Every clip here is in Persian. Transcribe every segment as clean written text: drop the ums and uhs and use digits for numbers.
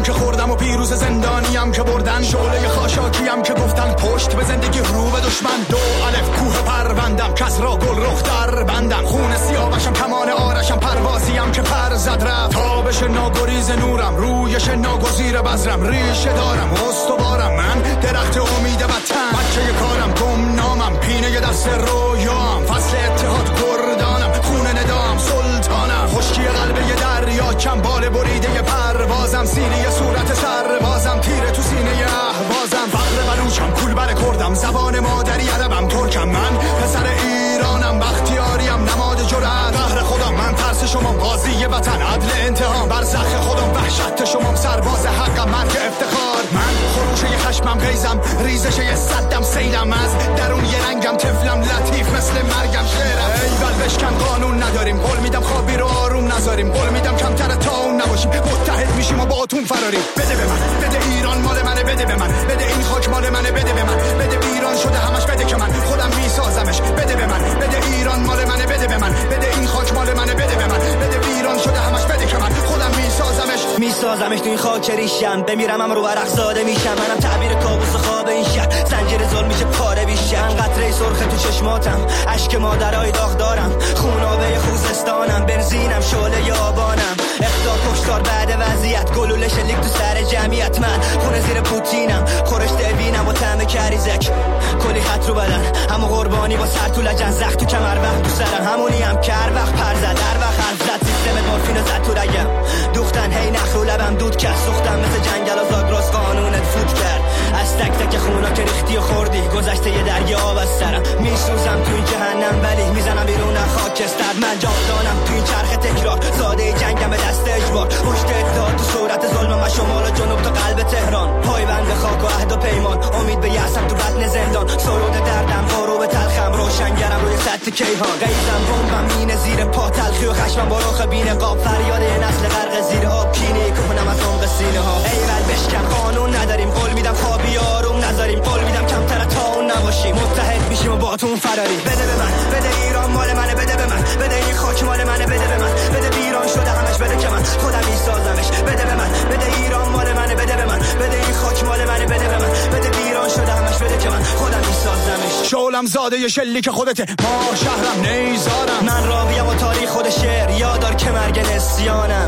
که خوردم و پیروز زندانیم که بردن، شعله خاشاکیم که گفتن پشت به زندگی رو به دشمن. 2 الف کوه پروندم، کس را گل رخ در بندم، خون سیاوشم کمان آرشم، پروازیم که پر زد رفت. تابش ناگریز نورم، رویش ناگزیر بذرم، ریشه دارم استوارم، من درخت امید وطن. بچه کارم گمنامم، پینه دست رویام، فصل اتحاد کردانم، خون ندام سلطانم. خشکی قلب یه دریا، چنبال بریده پروازم، سینه صورت سربازم، تیره تو سینه اهوازم. فقر بلوچم، کول بر کردم، زبان مادری عربم ترکم، من پسر ایرانم، بختیاریم نماد جرأت. قهر خودم من، ترس شما، قاضی وطن، عدل انتقام، برزخ خودم، وحشت شما، سرباز حقم، مرگ افتخار. من خروشه خشمم، غیزم، ریزش صدم، سیلم از درون یه رنگم، طفلم لطیف مثل مرگم، شعرم ایول بشکن. قانون نداریم، قول میدم خوابی رو آروم نذاریم، قول میدم کمتر تا اون نباشیم، متحد میشیم و با اتون فراریم. بده به من، بده ایران مال منه، بده به من، بده این خاک مال منه، بده به من، بده ایران شده همش، بده که من خودم میسازمش. بده به من، بده ایران مال منه، بده به من، بده این خاک مال منه، بده به من، بده ایران شده همش، بده که من خودم میسازمش تو این خاک ریشم. بمیرم هم رو ورق زاده میشم، منم تعبیر کابوس خواب این شهر، زنجیر ظلم میشه پاره بیشم. قطره سرخ تو چشماتم، اشک مادرای داغ دارم، خونابه خوزستانم، بنزینم شعله یابانم. اخطار کشتار بعد وضعیت، گلوله شلیک تو سر جمعیت. من خونه زیر پوتینم، خورش دوینم با طعم کریزک، کلی خط رو بدن، همو قربانی با سر تو لجن، زخم تو کمر وقت تو سرم، همونی هم که هر وقت پر زد، هر وقت حرف زد، سیستم مورفین زد تو رگم، دوختن هی نخ رو لبم دود کرد، سوختم مثل جنگل و زاگرس، قانونت فوت کرد. از تک تک خونا که ریختی و خوردی، گذشته یه درگی آب از سرم، میسوزم تو این جهنم ولی میزنم بیرون خاکستر. من جاودانم تو این چرخ تکرار، زاده جنگم به دست اجبار، پشت اتحاد تو صورت ظلم و شمال و جنوب تا قلب تهران. پایبند خاک و عهد و پیمان، امید به یأسم تو بطن زندان، سرود دردم غروب تلخم، روشنگرم روی سطح کیهان. غیظم بمبم مینه زیر پا، تلخی و خشمم با رخ بین قاب، فریاد یه نسل غرق زیر آب، کینه کنم از عمق سینه ها. ایول بشکن، قانون نداریم، قول میدم خوابی آروم نذاریم، قول میدم کمتر تا اون نباشیم، متحد میشیم و با تون فراری. بده به من، بده ایران مال منه، بده به من، بده این خاک مال منه، بده به من، بده ایران شده همش، بده که من خودم میسازمش. بده به من، بده ایران مال منه، بده به من، بده این خاک مال منه، بده به من، بده ایران شده همش، بده که من خودم میسازمش. شعلم زاده شلیک خودته، ما شهرم نیزارم، من راویم و تاریخ خود شعر، یادار که مرگ نسیانم،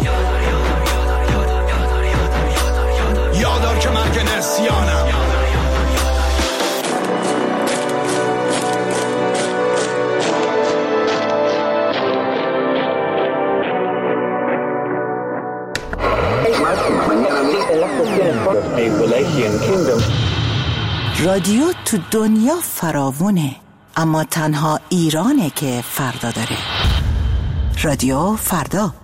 یادار که مرگ نسیانم. رادیو تو دنیا فراوونه، اما تنها ایرانه که فردا داره. رادیو فردا.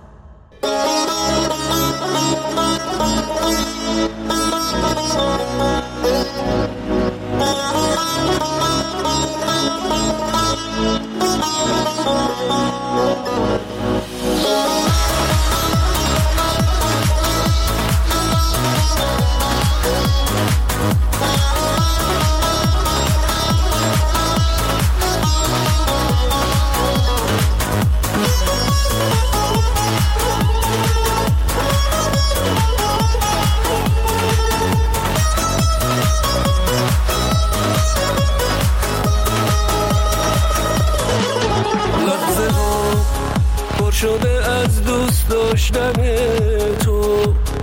شده از دوست داشتن تو،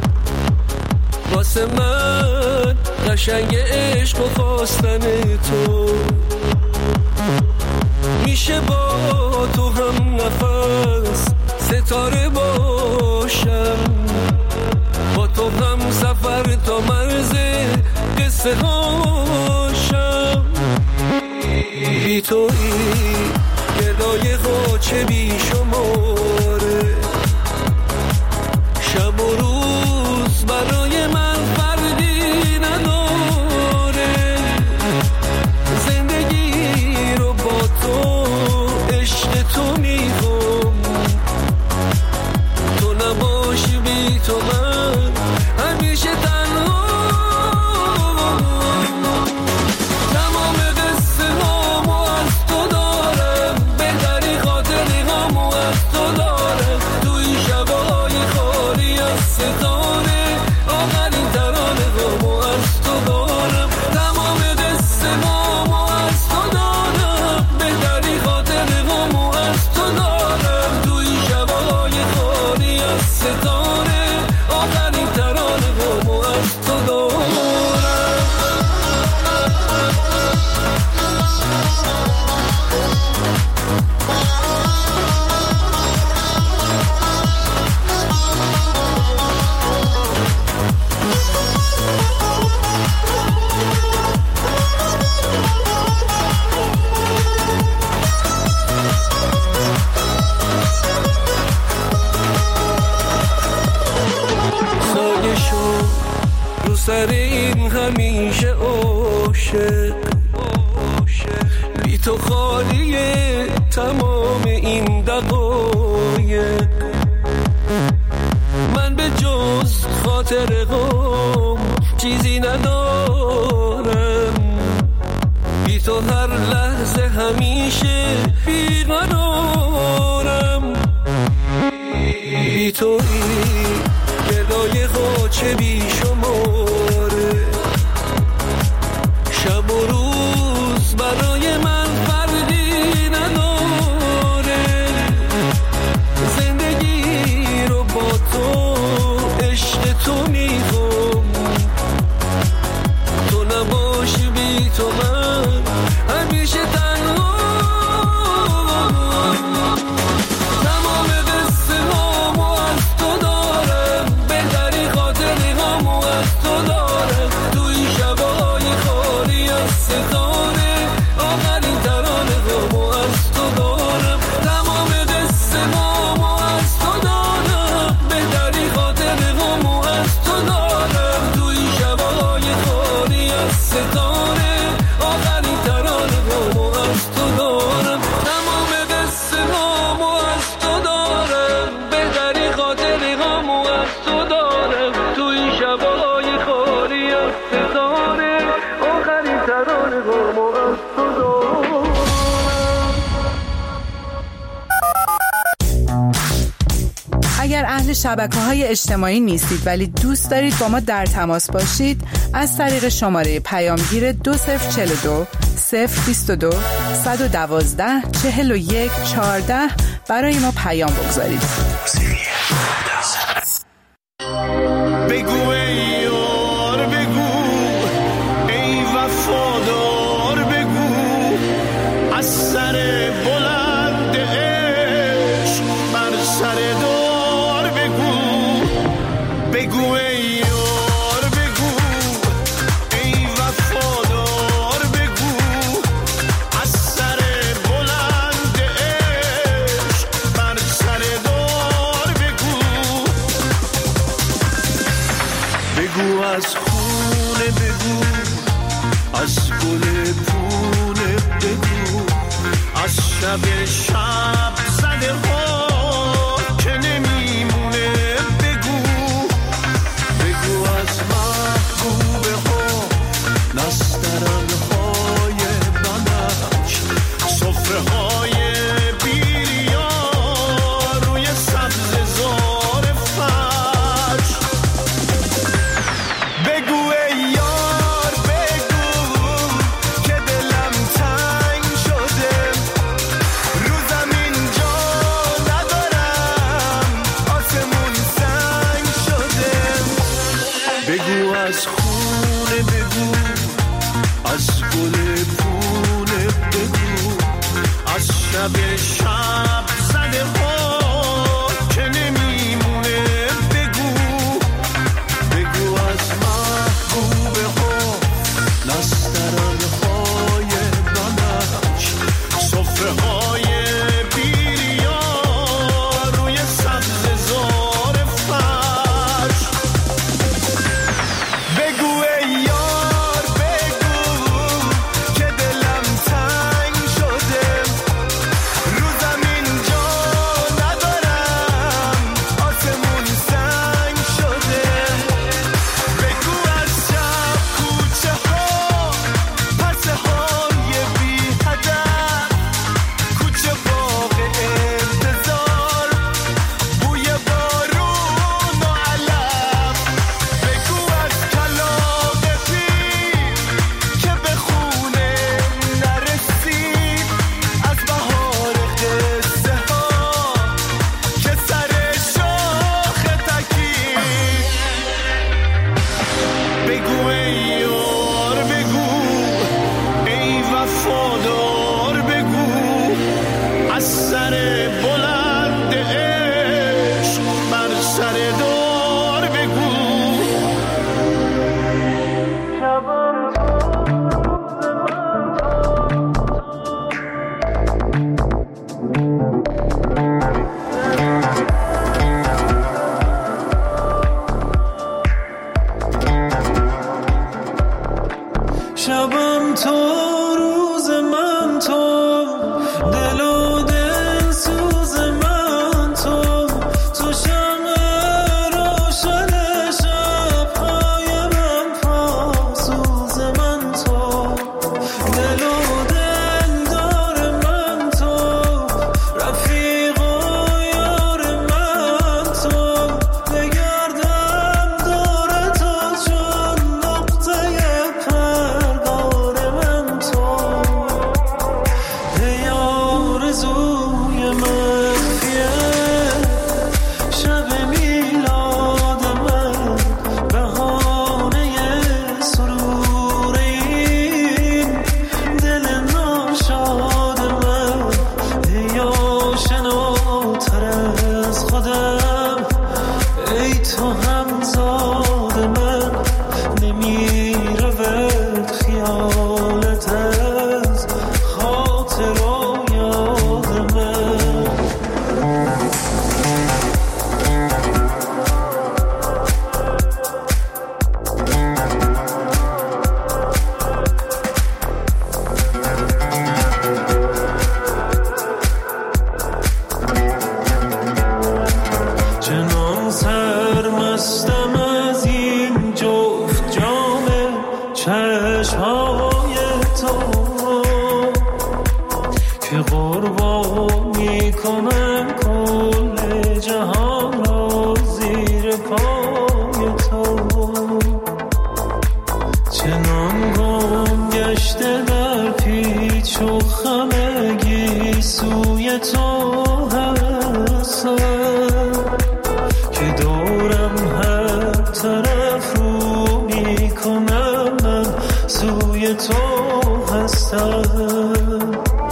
واسه من قشنگ عشق و خواستن تو، میشه با تو هم نفس ستاره باشم، با تو هم سفر تا مرز قصه هاشم، بی تویی گدای غاچه بی شماره، شب و روز برای من فرقی نداره، زندگی رو با تو عشق تو میخوام، تو نباشی بی تو من همیشه تنها، تمام قصه هامو از تو دارم، بهتری خاطری هامو عاشق بی تو خالیه تمام این دقایق. من به جز خاطر غم چیزی ندارم، بی تو هر لحظه همیشه بیقرارم. بی تو این گدای قاچه بی شماره، شب و روز برای من فرقی نداره. زندگی رو با تو عشق تو میخوام، تو نباشی بی تو من همیشه تنها. تمام قصه هامو از تو دارم، بهتری خاطری هامو از تو دارم. تو این شبای خالی از ستاره، آخرین ترانه هامو از تو دارم. تمام قصه هامو از تو دارم، بهتری خاطری هامو از تو دارم. تو این شبای خالی از ستاره، آخرین ترانه هامو از تو دارم. تمام قصه هامو از تو دارم، بهتری خاطری هامو از تو دارم. تو این شبای خالی از ستاره، آخرین ترانه هامو از تو دارم. اگر اهل شبکه‌های اجتماعی نیستید ولی دوست دارید با ما در تماس باشید، از طریق شماره پیامگیر 2042 022 112 41 14 برای ما پیام بگذارید. بگو ای یار بگو، ای وفادار بگو، از سر بلند عشق بر سر دار بگو. بگو ای یار بگو، ای وفادار بگو، از سر بلند عشق بر سر دار بگو. بگو از خونه بگو، از گل پونه بگو، از شب زده ها که نمیمونه بگو. بگو از محبوبه ها، نسترن های بنفش، سفره های بیریا روی سبز زار فرش. بگو ای یار بگو که دلم تنگ شده، رو زمین جا ندارم، آسمون سنگ شده. بگو از خونه بگو، از گل پونه بگو، از شب زده ها که نمیمونه بگو. بگو از محبوبه ها، نسترن های بنفش، سفره های بیریا روی سبز زار فرش. بگو ای یار بگو که دلم تنگ شده، رو زمین جا ندارم، آسمون سنگ شده. بگو از شب کوچه ها، پسه های بی هدف، شبم تو روز من تو دل و دل سوز من تو تو شمع روشن شب‌های من پاسوز من تو دل و دل دار من تو رفیق و یار من تو بگردم دور تو چون نقطه پرگار من تو ای آرزوی مخفیه شب میلاد من بهانه سرور این دل ناشاد من ای آشناتر از خودم ای تو همزاد من نمیرود خیالت از خاطر و یاد من چنان سرمستم از این جفت جام چشمهای تو که قربانی کنم کل جهان را زیر پای تو چنان گم گشته در پیچ و خمگی سوی تو هستم که دورم هر طرف رو میکنم من سوی تو هستم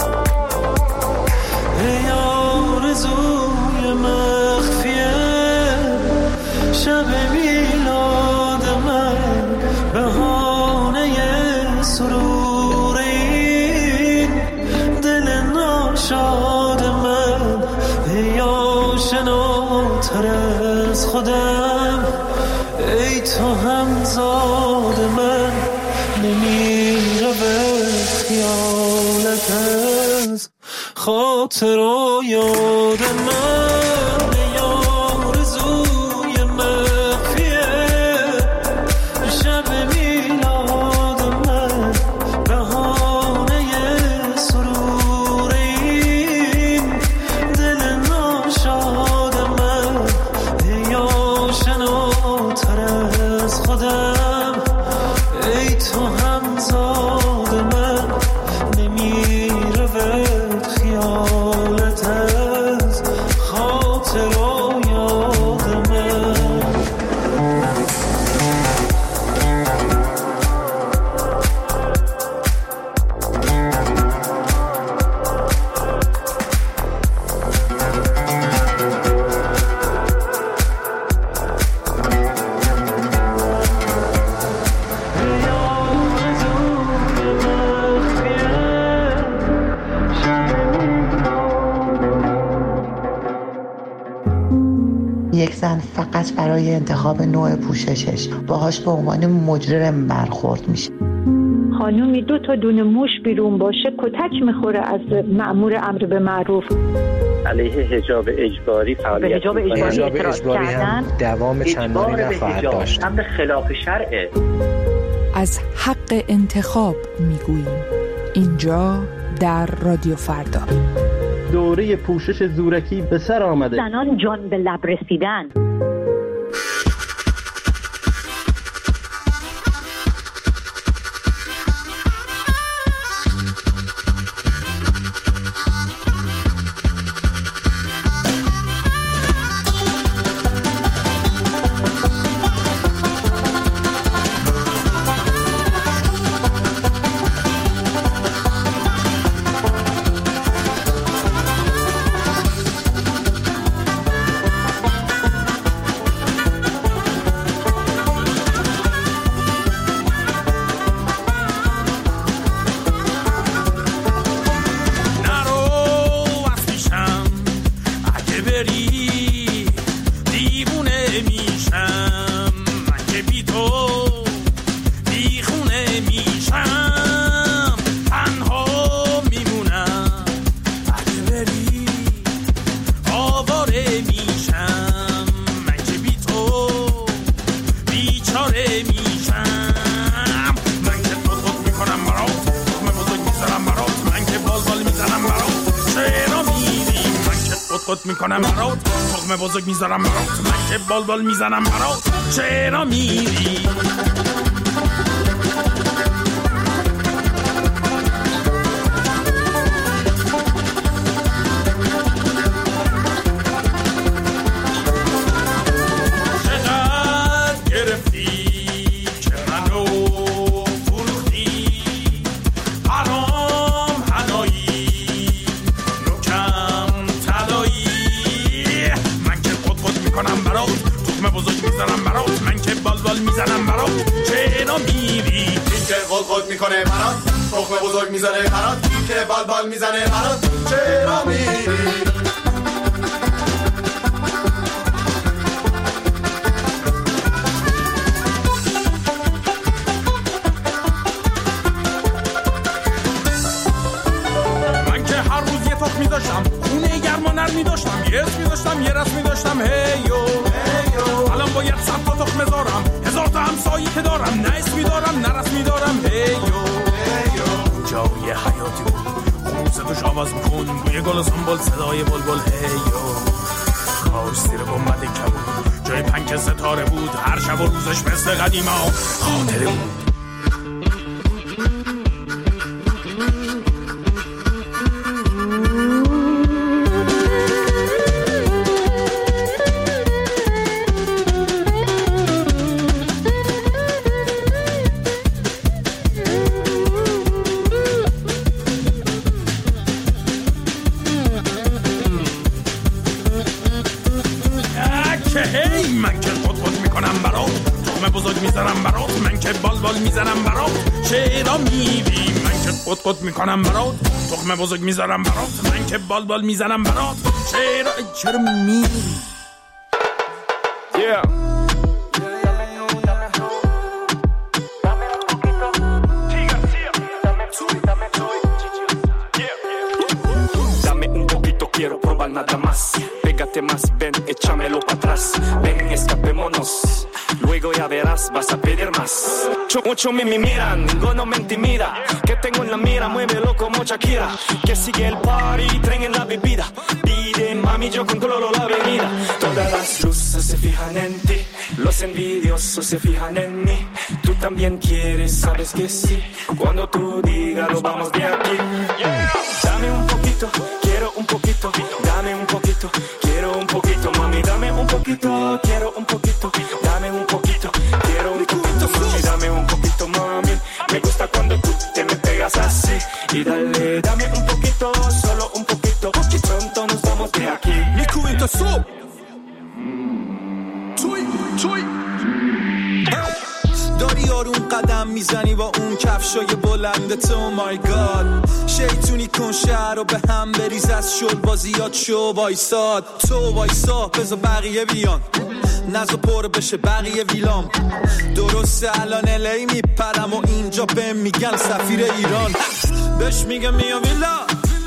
ای آرزوی مخفیه شب میلاد من بهانه سرور این دل ناشاد من ای آشناتر از خودم ای تو همزاد من نمیرود خیالت از خاطر و یاد من ای آرزوی مخفیه شب میلاد من بهانه سرور این دل ناشاد من ای آشناتر از خودم ای تو همزاد من نمیرود خیالت از خاطر و یاد من یک زن فقط برای انتخاب نوع پوششش باهاش به عنوان مجرم برخورد میشه. خانومی 2 تا دونه موش بیرون باشه کتک میخوره از مأمور امر به معروف. علیه حجاب اجباری فعالیت حجاب اجباری هم دوام چندانی نخواهد داشت. امر خلاف شرعه. از حق انتخاب میگوییم اینجا در رادیو فردا. دوره پوشش زورکی به سر آمده. زنان جان به لب رسیدن. قط میکنم برات، تخم بزرگ میذارم برات، من که بال میزنم برات، چرا میری؟ میزنم برات، چرا میری؟ این که قل میکنه برات، تخم بزرگ میزنه برات، این که بال میزنه برات، چرا میری؟ من که هر روز یه تخم میداشتم، خونه گرم و نرمی داشتم، یه اسم میداشتم، یه رسم میداشتم، هیو الان باید 100 تا تخم بذارم، 1000 تا همسایی که دارم، نه اسمی دارم نه رسمی دارم، هیو جای حیاتی بود، خون صداش آواز میخون، بوی گل و سنبل، صدای بلبل، هیو کاش زیر گنبد کبود جای پنک ستاره بود، هر شب و روزش مثل قدیما خاطره بود. من که قط میکنم برات، تخم بزرگ میزنم برات، من که بال میزنم برات، چرا میری؟ من که قط میکنم برات، تخم بزرگ میزنم برات، من که بال میزنم برات، چرا میری؟ Dame un poquito, quiero probar nada más. Pégate más, ven, échamelo para atrás. Ven, escapémonos. Luego ya verás, vas a pedir más. Mucho me miran, ninguno me intimida. Que tengo en la mira, muévelo como Shakira. Que sigue el party, tren en la bebida. Pide, mami, yo controlo la avenida. Todas las luces se fijan en ti. Los envidiosos se fijan en mí. Tú también quieres, sabes que sí. Cuando tú digas, lo vamos de aquí. Dame un poquito, quiero un poquito. Dame un poquito, quiero un poquito. Mami, dame un poquito, quiero un poquito. Dame un poquito, quiero un poquito. Mami, dame un poquito, mami. Me gusta cuando tú te me pegas así. Y dale, dame un poquito, solo un poquito. Y pronto nos vamos de aquí. Mi cubito sub. Chuy. داری آروم قدم میزنی با اون کفشای بلندت، او مای گاد شیطونی کن شهر رو به هم بریز، از شل بازیات شو وایساد، تو وایسا بذار بقیه بیان، نزا پر بشه بقیه ویلام، درسته الان الی میپرم و اینجا بهم میگن سفیر ایران، بهش میگم میام ویلا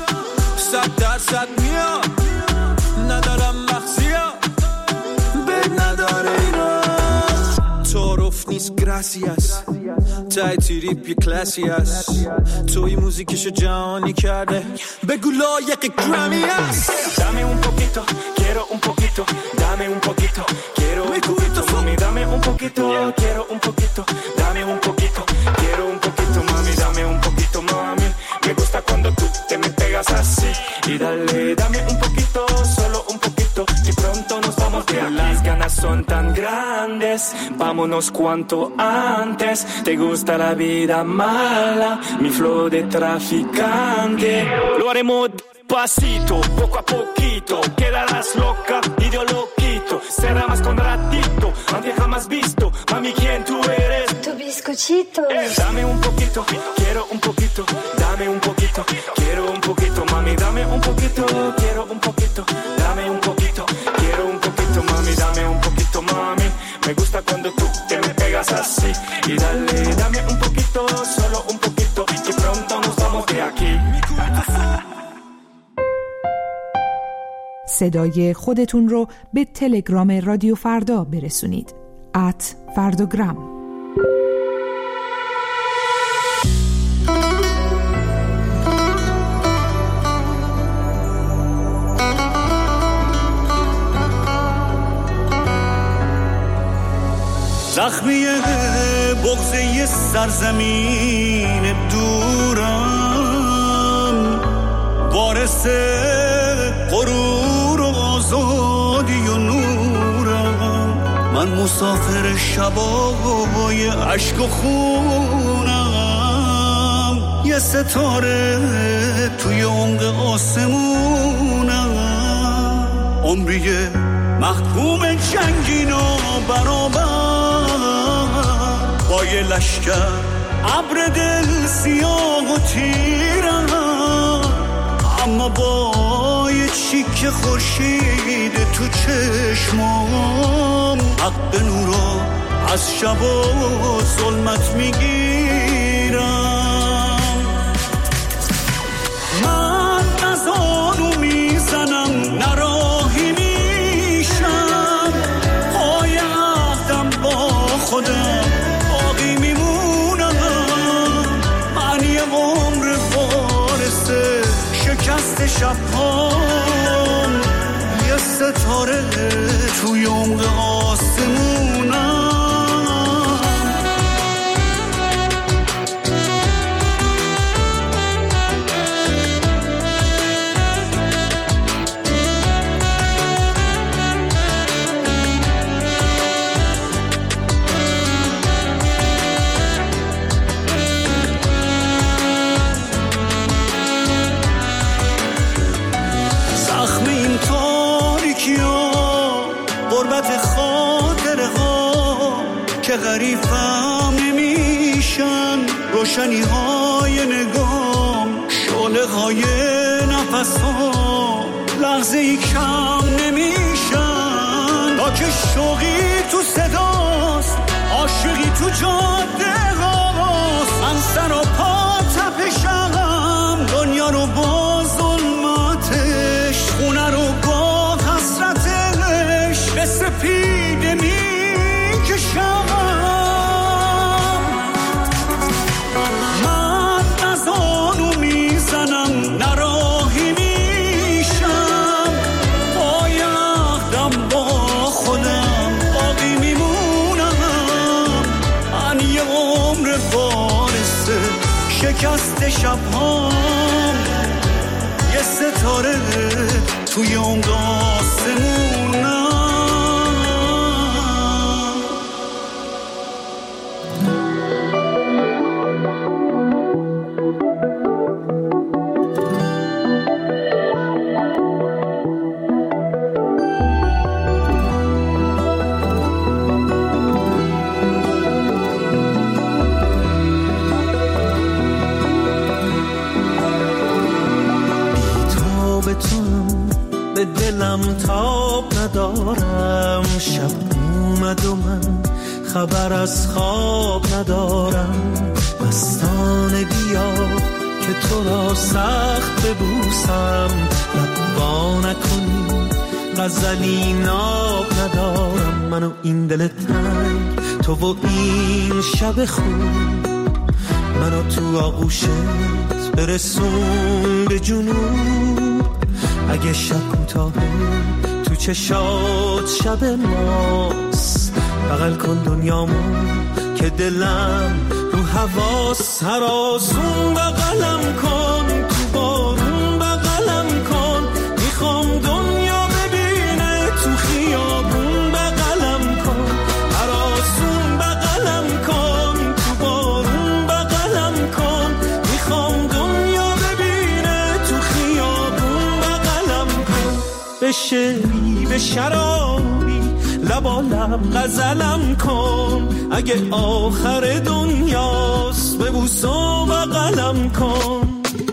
100% میاد، ندارم مخزیا بد نداره ایران، تعارف نیست گراسیاس تای تریپ یه کلاسی هست، توی موزیکشو جهانی کرده بگو لایق گرامی هست. Dame un poquito, quiero un poquito. Dame un poquito, quiero un poquito. Mami, dame un poquito, quiero un poquito. Dame un poquito, quiero un poquito. Mami, dame un poquito, mami. Me gusta cuando tú te me pegas así. Y dale, dame un poquito, solo un poquito. Y pronto nos vamos de aquí. Las ganas son tan grandes, vámonos cuanto antes. Te gusta la vida mala, mi flow de traficante. Lo haremos despacito, poco a poquito. Quedarás loca y yo lo quito. Será más con ratito, nadie jamás visto. Mami, ¿quién tú eres? Tu bizcochito. Dame un poquito, quiero un poquito. Dame un poquito, quiero un poquito. Mami, dame un poquito, quiero un poquito. Dame un poquito, quiero un poquito. Mami, dame un poquito, mami. Me gusta cuando tú te me pegas así. Y dale, dame un poquito, solo un poquito. Y pronto nos vamos de aquí. صدای خودتون رو به تلگرام رادیو فردا برسونید. @فرداگرام. زخمی بغضه سرزمین دورم، وارث غرور و آزادی و نورم. من مسافر شبای عشق و خونم، یه ستاره توی عمق آسمونم. عمری محکوم جنگین و برابر با یه لشکر ابر دل سیاه و تیرم، اما با یه چیک خورشید تو چشمام حق نورو از شب و ظلمت میگیرم. من از آنو میزنم نراهی میشم، پای عهدم با خودم باقی میمونم. من یه عمر وارث شکست شبهام، یه ستاره توی عمق آسمونم. که غریبم نمیشن روشنی های نگام، شعله های نفس ها لحظه ای کم نمیشن. تا که شوقی تو صداست، عاشقی تو جاده هاست، من سر و پا تپشم، دنیا رو با ظلمتش، خونه رو با حسرتش به سپیده میکشم. نراهی میشم، پای عهدم با خودم باقی میمونم. من یه عمر وارث شکست شبهام، یه ستاره توی عمق آسمونم. به دلم تاب ندارم، شب اومد و من خبر از خواب ندارم. مستانه بیا که تو را سخت ببوسم، لبا نکنی غزلی ناب ندارم. من و این دل تنگ، تو و این شب خون، منو تو آغوشت برسون به جنوب. اگه شب کوتاهه تو چشات شب ماست، بغل کن دنیامو که دلم رو حواس. هر آسون بغلم کن، تو بارون بغلم کن، میخوام دنیا ببینه تو خیابون بغلم کن. هر آسون بغلم کن، تو بارون بغلم کن، میخوام دنیا ببینه تو خیابون بغلم کن. به شعری به شرابی لبا لب غزلم کن، اگه آخر دنیاست ببوس و بغلم کن.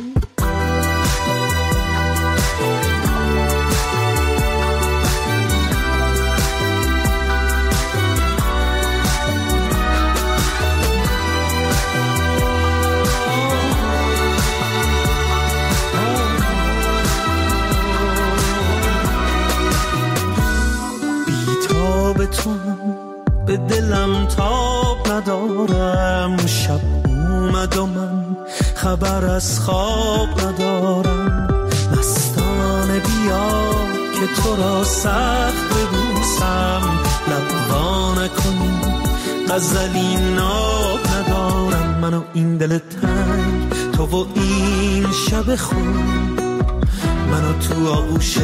به دلم تاب ندارم، شب اومد و من خبر از خواب ندارم. مستانه بیا که تو را سخت ببوسم، لبا نکنی غزلی ناب ندارم من و این دل تنگ، تو و این شب خون منو تو آغوشت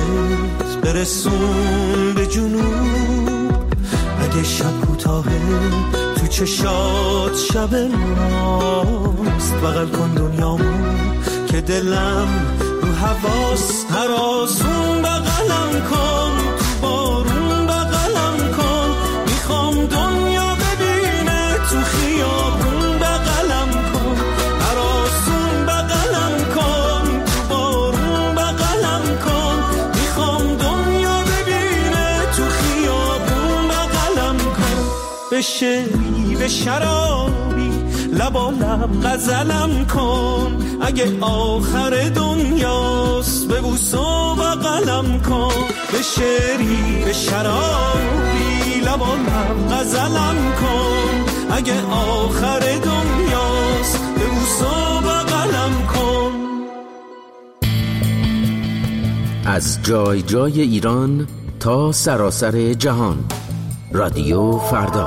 برسون به جنوب. اگه شب کوتاهه تو چشات شب ماست، بغل کن دنیامو که دلم رو حواس. هر آسون بغلم کن، تو بارون بغلم کن، میخوام دنیا ببینه تو خیابون بغلم کن. هر آسون بغلم کن، تو بارون بغلم کن، میخوام دنیا ببینه تو خیابون بغلم کن. به شعری به شرابی لبا لب غزلم کن، اگه آخر دنیاست ببوس و بغلم کن. به شعری به شرابی لبا لب غزلم کن، اگه آخر دنیاست ببوس و بغلم کن. از جای جای ایران تا سراسر جهان، رادیو فردا.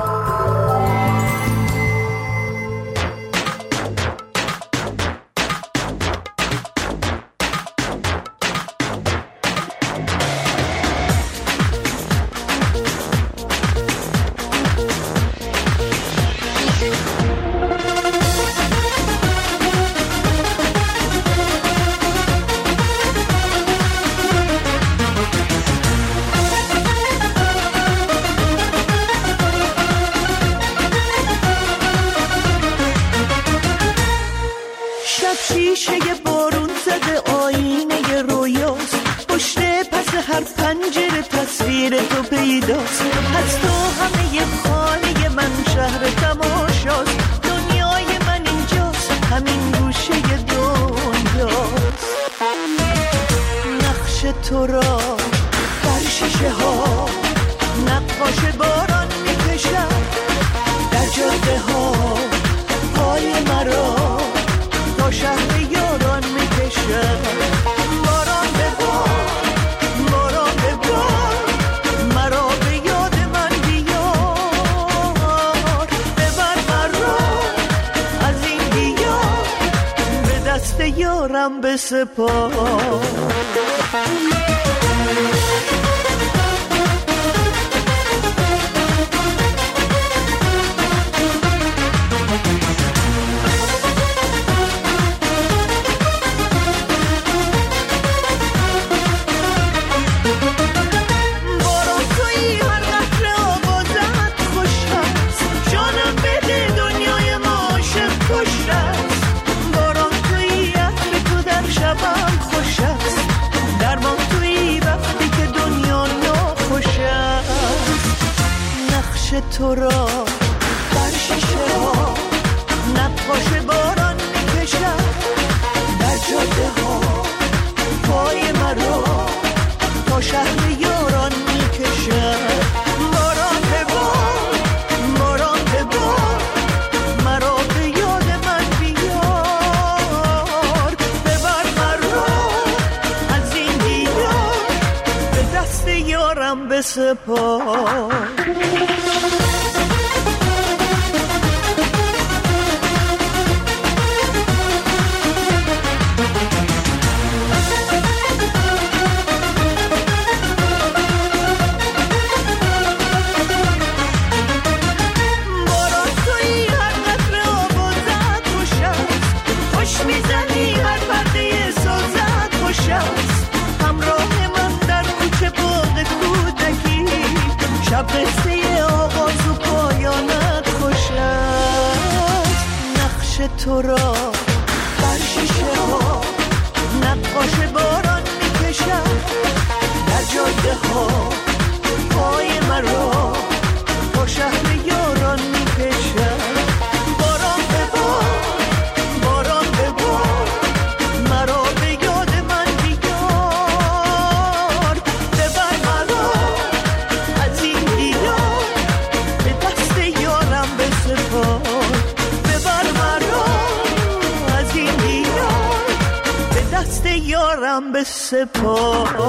تو را بر شیشه ها نقاش باران میکشد، در جاده ها پای مرا تا شهر یاران میکشد. باران به بار، باران به بار، مرا به یاد من بیار. ببر مرا از این دیار، به دست یارم بسپار. تو را بر شیشه ها نقاش باران میکشد، در جاده ها پای مرا تا شهر یاران میکشد. باران به بار، باران به بار، مرا به یاد من بیار. ببر مرا از این دیار، به دست یارم بسپار. قصه آغاز و پایانت خوش است. نقش تو را بر شیشه ها نقاش باران میکشد، در جاده ها پای مرا تا شهر یاران میکشد. باران به بار، باران به بار، مرا به یاد من بیار. ببر مرا از این دیار، به دست یارم بسپار. ببر مرا از این دیار، به دست یارم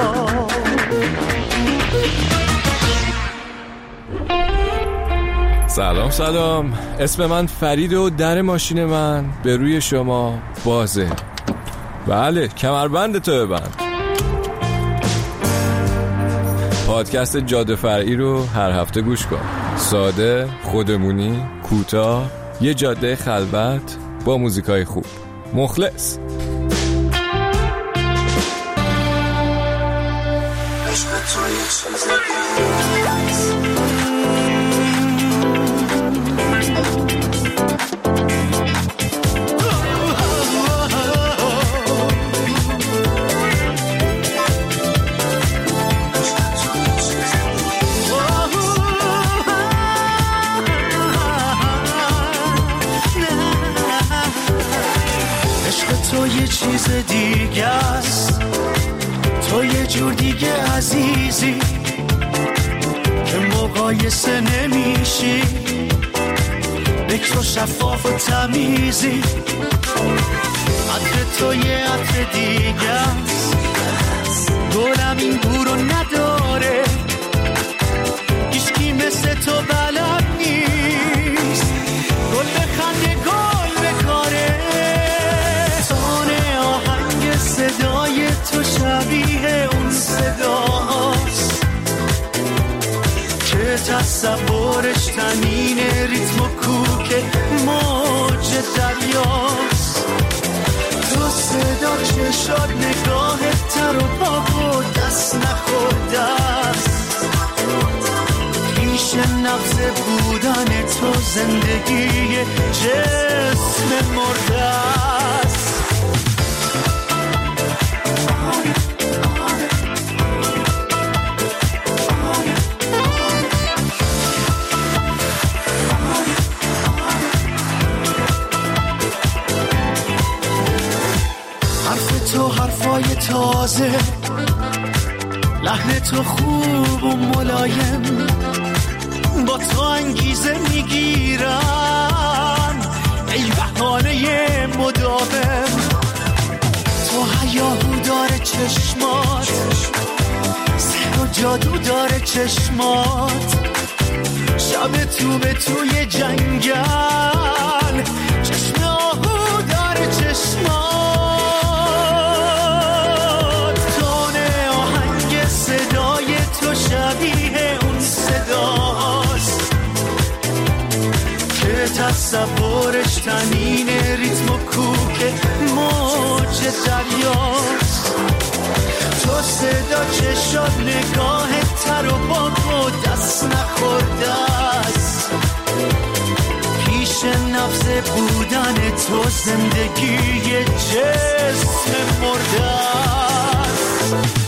بسپار. سلام، اسم من فرید و در ماشین من به روی شما بازه. بله، کمربند تو ببند. پادکست جاده فرعی رو هر هفته گوش کن. ساده، خودمونی، کوتاه، یه جاده خلوت با موزیکای خوب. مخلص. تو یه چیز دیگه است، تو یه جور دیگه عزیزی که مقایسه نمیشی، بکر و شفاف و تمیزی. عطر تو یه عطر دیگه است، گلم این بورو نداره، هیچکی مثل تو بلد نیست، گل بخنده گل بکاره. صدای تو شبیه اون صداست که تصورش تنین ریتم و کوک موج دریاست. تو صدا چشات نگاهت تر و پاک و دست نخورده است، پیش نبض بودن تو زندگی جسم مرده است. تو حرفای تازه، لحن تو خوب و ملایم، با تو انگیزه میگیرن ای بهانه مداوم. تو هیاهو داره چشمات، سحر و جادو داره چشمات، شب تو به توی جنگل، چشم آهو داره چشمات. شبیه اون صداست که تصورش تنین ریتم و کوک موج دریاست. تو صدا چشات نگاهت تر و پاک و دست نخورده است، پیش نبض بودن تو زندگی جسم مرده است.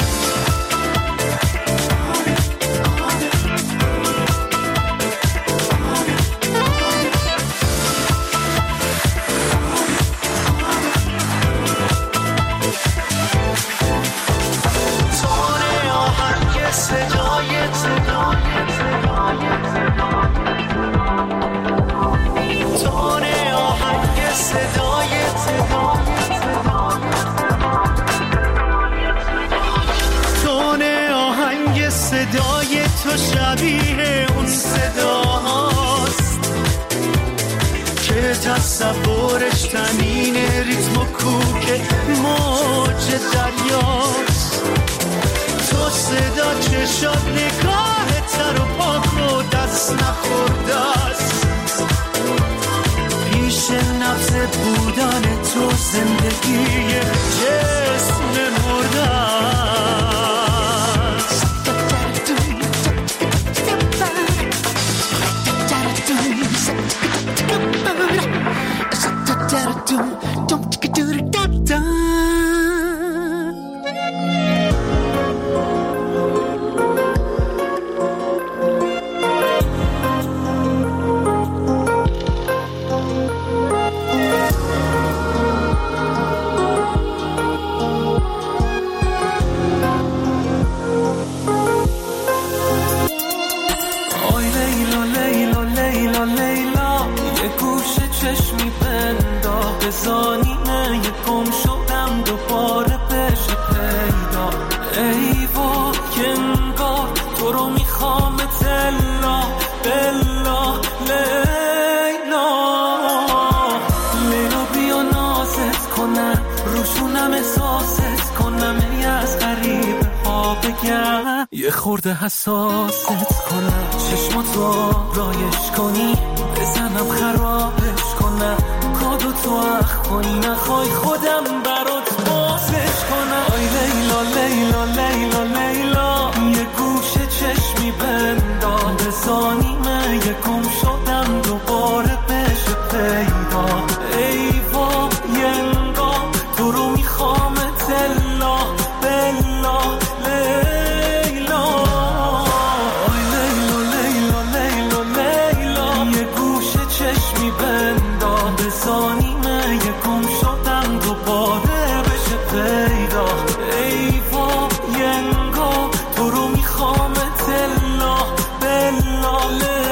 صدای تو شبیه اون صداست که تصورش تنین ریتم و کوک موج دریاست. تو صدا چشات نگاه تر و پاک و دست نخورده است، پیش نبض بودن تو زندگی جسم مرده است. زانینه یکم شدم دوباره بشه پیدا. ای با که انگار تو رو میخوام تلا بلا نه یه خورده حساست کنم، چشماتو رایش کنی بزنم خرابش کنم، کادو تو اخ کنی نخوای خودم برات بازش کنم. آی لیلا لیلا لیلا لیلا یه گوشه چشمی بندا بزانیمه یه گم شدم دوباره بشه پیدا. ای با ینگا تو رو میخوام تلا بلا لیلا. آی لیلا لیلا لیلا لیلا یه گوشه چشمی بندا بزانیمه یه گم شدم دوباره بشه پیدا. ای با ینگا تو رو میخوام تلا بلا لیلا.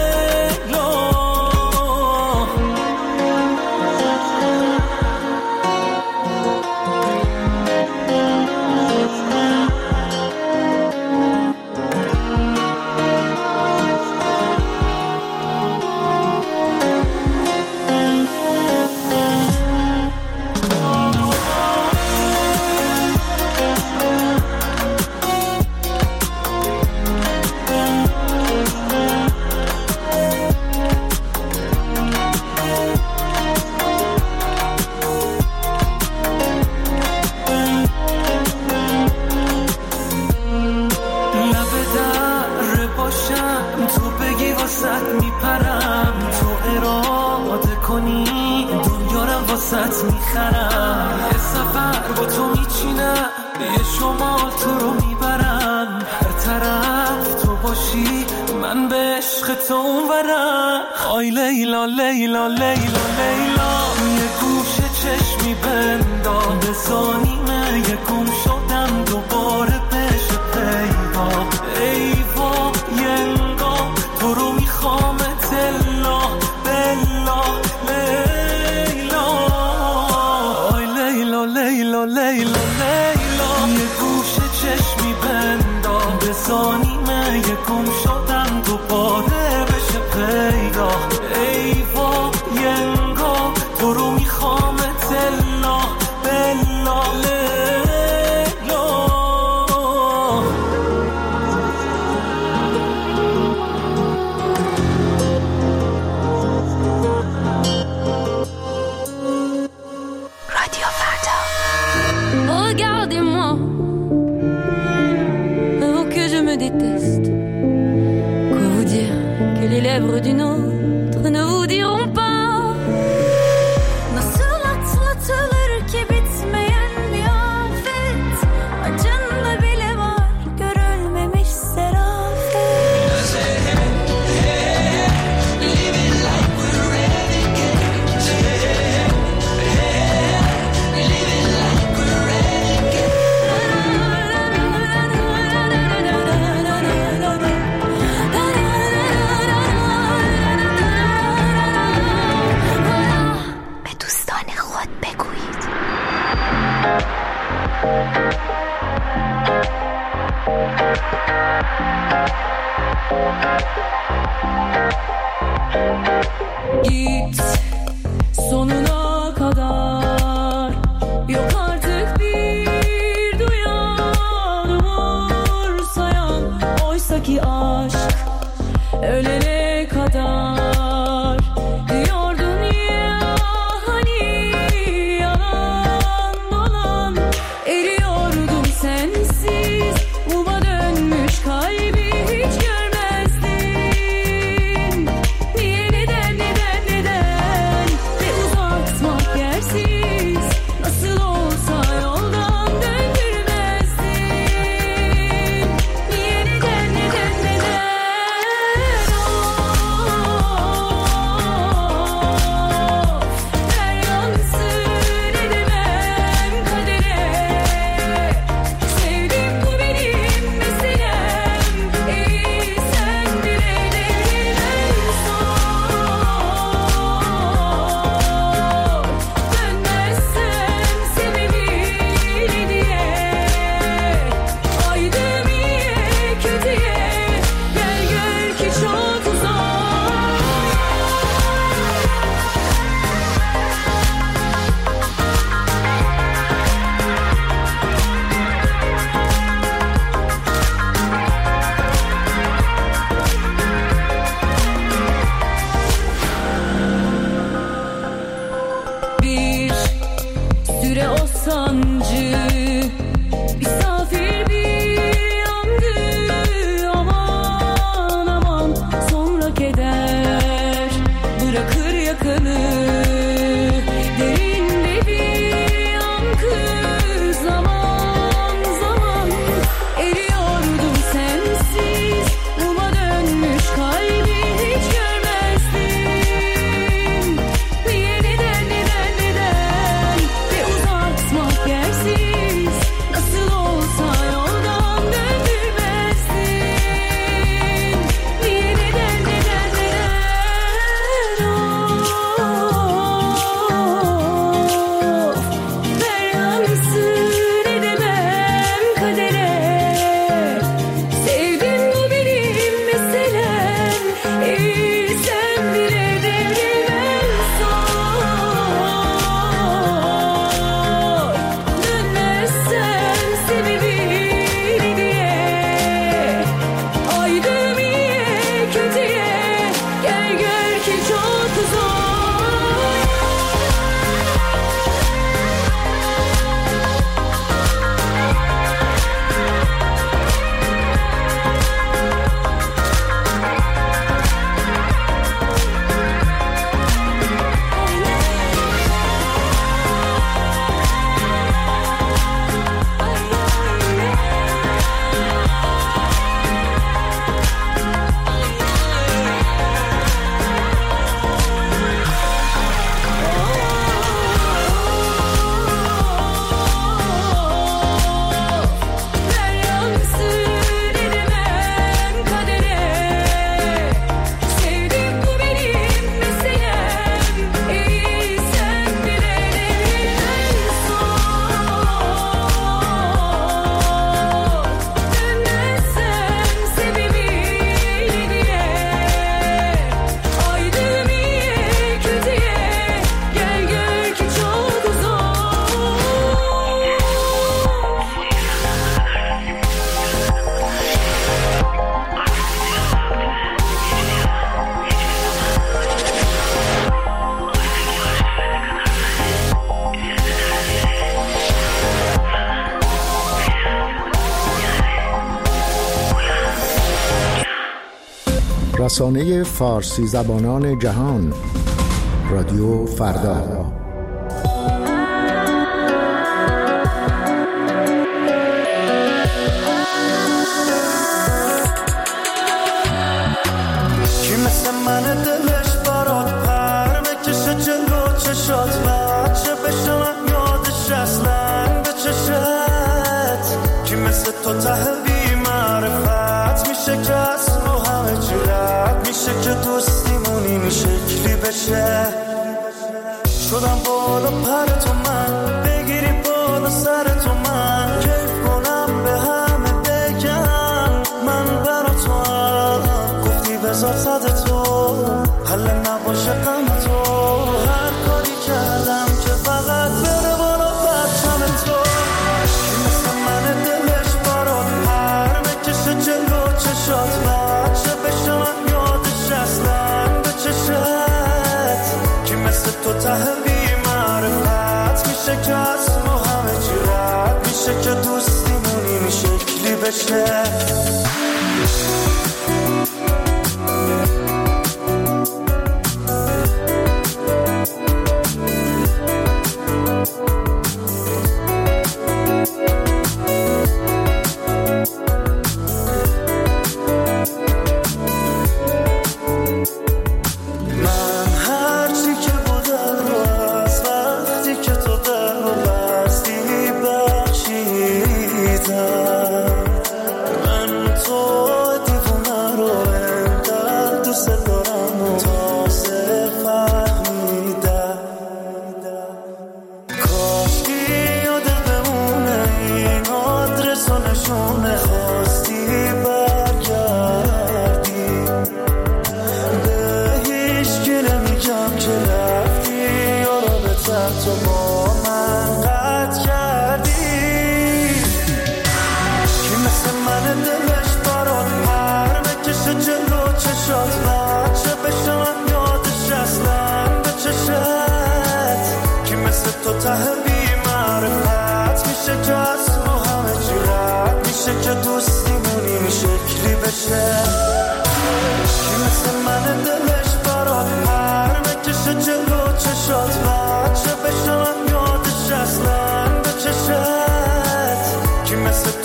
واسط میخرم یه سفر با تو میچینم یه شمال تو رو میبرم هر طرف تو باشی من به عشق تو اونورم. آی لیلا لیلا لیلا لیلا یه گوشه چشمی بندا بزانیمه یه گم شدم دوباره بشه پیدا. ای با ینگا تو رو میخوام تلا بلا لیلا. لیلا لیلا لیلا یه گوشه چشمی بندا بزانیمه یه گم شدم دوباره بشه پیدا. ای با ینگا تو رو میخوام تلا بلا لیلا. Regardez-moi, oh que je me déteste. Quoi vous dire que les lèvres d'une autre ne vous diront pas. Nasıl atlatılır ki bitmeyen bir afet, acında bile var görülmemiş serafet. Living like we're renegades. Living like we're renegades. به دوستان خود بگویید. Git sonuna kadar yok artık bir duyan umursayan, oysa ki aşk ölene kadar diyordun ya hani yalan dolan. Eriyordum sensiz uma dönmüş kalbi hiç görmezdin. Niye neden ve uzatmak yersiz süre o sancı. Misafir bir yandı, aman aman, sonra keder bırakır yakanı. Derinde bir yankı, zaman zaman eriyordum sensiz. Uma dönmüş kalbi hiç görmezdin. Niye, neden ve uzatmak yersiz. Nasıl olsa yoldan döndürmezdin. Niye, neden ver yansın edemem kadere. Sevdim bu benim meselem, eğilsem bile devrilmem zor. Dönmezsem sebebini diye, aydım iyiye kötüye, gel gör ki çok zor. Ver yansın edemem kadere. Sevdim bu benim meselem, eğilsem bile devrilmem zor. Dönmezsem sebebini diye, aydım iyiye kötüye, gel gör ki çok zor. رسانه فارسی زبانان جهان، رادیو فردا. کی مثل من دلش برات پر بکشه جلو چشات، بچه بشه من یادش اصلا به چشت. کی مثل تو ته بی معرفت میشه که از رو همه چی رد میشه، که دوستیمون این شکلی بشه. شدم بالا پر تو من، بگیری بالا سر تو من، کیف کنم به همه بگم من برا تو هم. گفتی بذار صد تو حل نباشه غم تو، هر کاری کردم که فقط بره بالا پرچم تو. کی مثل من دلش برات پر بکشه جلو چشات، بچه بشه من یادش اصلا به چشت. کی مثل تو ته بی معرفت میشه که از ما همه چی رد میشه، که دوستیمون این شکلی بشه. من هرچی که بودم از وقتی که تو در و بستی بخشیدم. من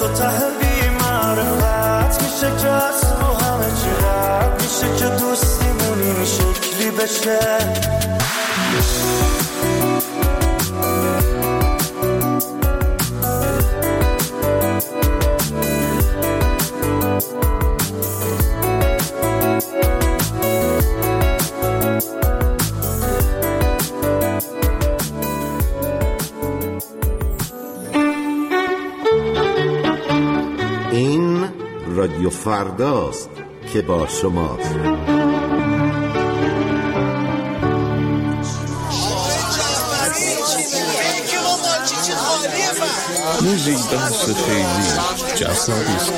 تو ته بی معرفت میشه که از تو همه چی رد میشه که دوستیمون این شکلی بشه. این رادیو فرداست که با شماست. موزیک بحث خیلی جذابی است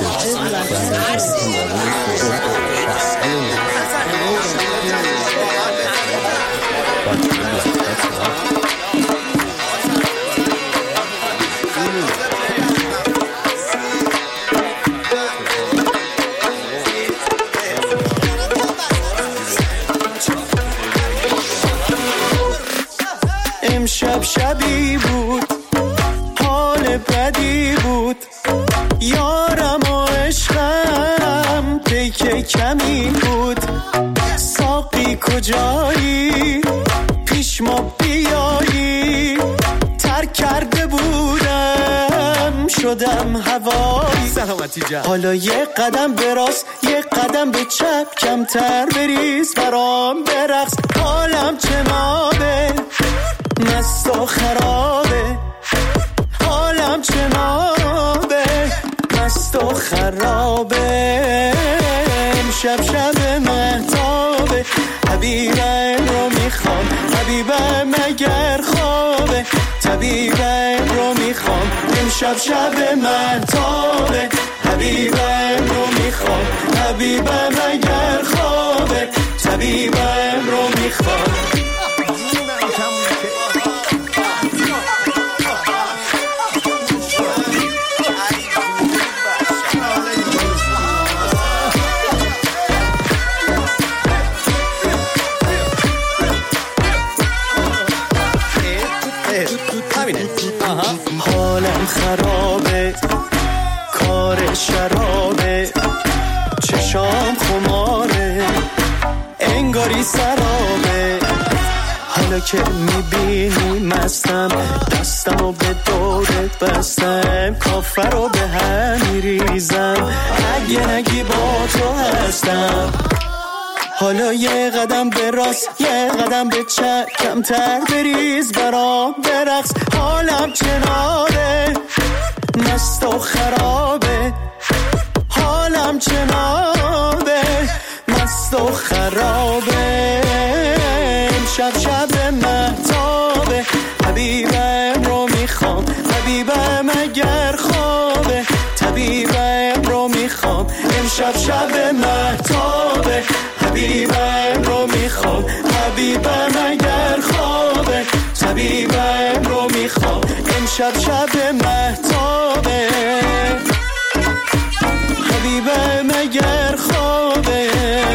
امشب شبی بود حال بدی بود یارم و عشقم پیک کمی بود ساقی کجایی پیش ما بیایی ترک کرده بودم شدم هوایی سلامتی جان. حالا یه قدم به راست یه قدم به چپ کمتر بریز برام برقص حالم چنابه مست و خرابه حالم چنابه مست و خرابه امشب شب مهتابه حبیبم رو میخوام حبیبم اگر خوابه طبیبم رو میخوام امشب شب مهتابه حبیبم رو میخوام حبیبم اگر خوابه طبیبم رو میخوام. حالم خرابه کار شرابه چشام خماره انگاری سرابه حالا که میبینی مستم دستم و به دورت بستم کافر رو به هم میریزم اگه نگی با تو هستم حالا یه قدم به راست یه قدم به چپ کمتر بریز برام برقص حالم چنابه مست و خرابه حالم چنابه مست و خرابه امشب شب مهتابه حبیبم رو میخوام حبیبم اگر خوابه طبیبم رو میخوام امشب شب مهتابه حبیبم رو میخوام حبیبم اگر خوابه طبیبم رو میخوام امشب شب مهتابه حبیبم اگر خوابه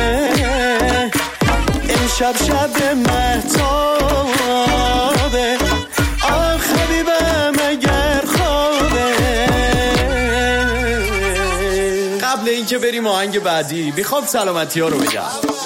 امشب شب مهتابه آخ حبیبم اگر خوابه. قبل اینکه بریم آهنگ بعدی میخوام سلامتی ها رو بگم.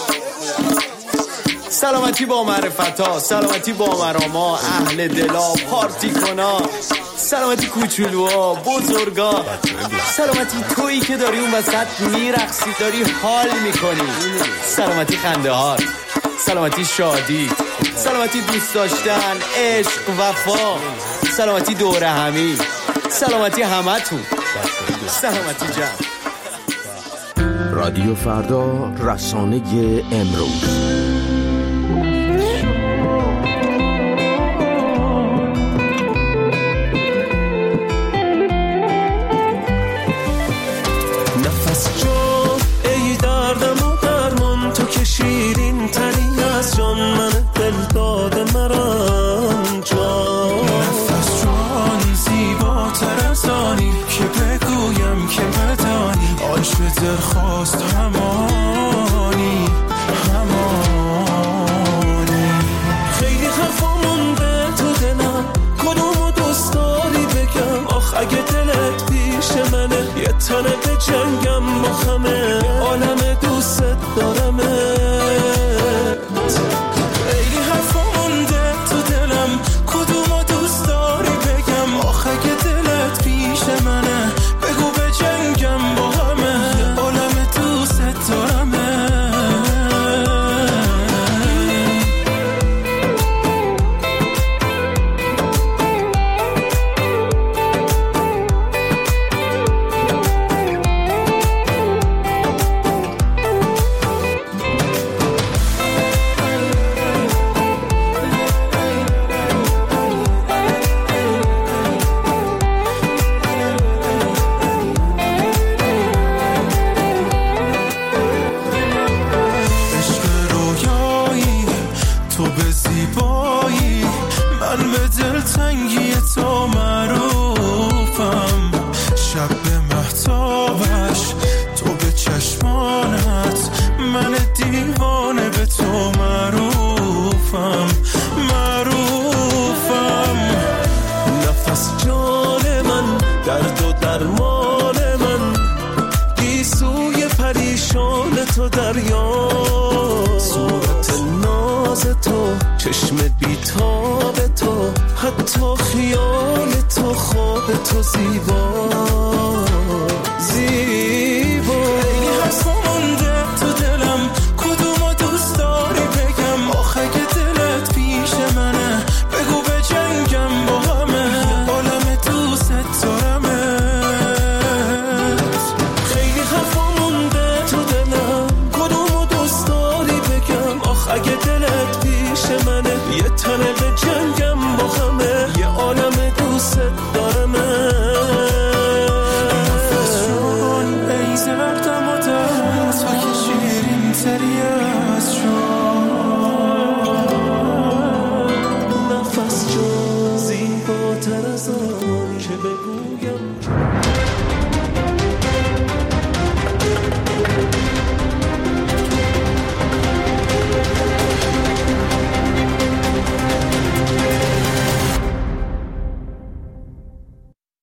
سلامتی با معرفت ها، سلامتی با مراما، اهل دلا، پارتی کنا، سلامتی کوچولوها، بزرگا، سلامتی تویی که داری اون وسط میرقصی داری حال میکنی، سلامتی خنده ها، سلامتی شادی، سلامتی دوست داشتن، عشق، وفا، سلامتی دوره همی، سلامتی همتون، سلامتی جمع. رادیو فردا، رسانه امروز. نفس جان ای دردم و درمان، تو که شیرین تنی از جان، من دل داده مرم جان. نفس جان زیباتر از آنی که بگویم که بدانی، عاشق درخواست همانی همانی. خیلی خفا مونده تو دلم، کدومو دوست داری بگم، آخ اگه دلت پیش منه تنه به جنگم با همه عالم دوست دارمت. خیلی حرفا مونده تو دلم، کدومو دوست داری بگم؟ آخه که دلت پیش منه بگو به جنگم با همه عالم دوست دارمت. تو دریا صورت ناز تو، چشم بیتاب تو، حتی خیال تو، خواب تو زیبا زیبا. خیلی حرفا مونده تو دلم، کدومو دوست داری بگم؟ آخه که دلت پیش منه بگو به جنگم با همه عالم دوست دارمت. خیلی حرفا مونده تو دلم، کدومو دوست داری بگم؟ آخه اگه دلت پیش منه یه تنه به جنگم با همه یه عالم دوست دارمت. نفس جون زیباتر از آن که بگویم.